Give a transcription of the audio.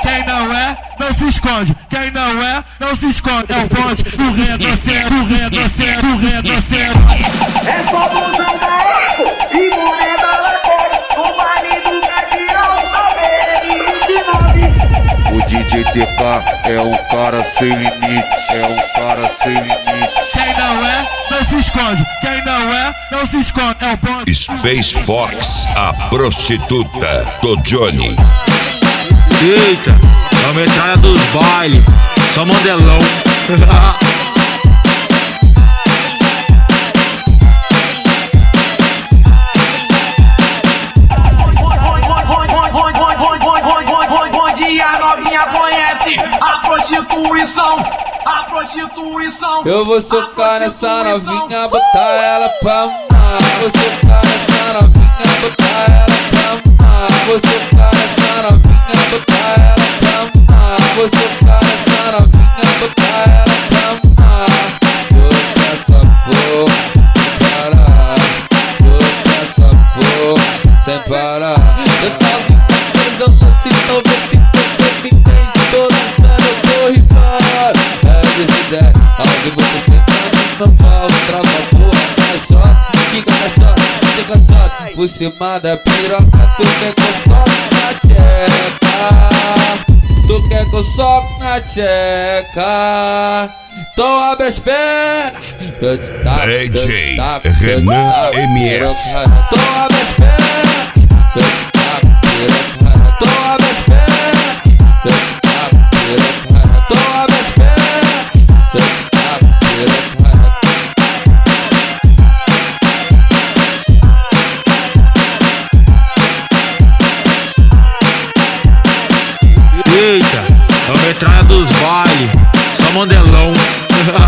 Quem não é, não se esconde. Quem não é, não se esconde. É o bonde do retrocede, do retrocede, do retrocede. É só busão da Eco e moneda lateral. O baile do Gabriel, O DJ TK é um cara sem limite, é um cara sem limite. Quem não é, não se esconde. Quem não é, não se esconde. É o bonde. Space Fox, a prostituta do Johnny. Eita, é a metralha dos bailes, só modelão. Bom dia, novinha conhece a prostituição, a prostituição. Eu vou socar nessa novinha, botar ela pra mamar. Vou socar nessa novinha, botar ela pra mamar. Vou socar nessa novinha, botar ela pra mamar. Vou socar nessa novinha, botar ela pra mamar. Soca essa porra sem parar. Soca essa porra sem parar. Eu tava encantando assim, talvez se você me entende. Tô dançando, eu tô rimando. É verdade, onde você sentando no pau. Trava a porra, caixote, fica caixote, fica caixote. Por cima da piroca, tu quer que eu soque na tcheca. Tu quer que eu soque na tcheca. Então abre as pernas. DJ Renan MS. Então abre as pernas. Então abre as pernas. Então abre as pernas. Eita, é a metralha dos bailes, só modelão.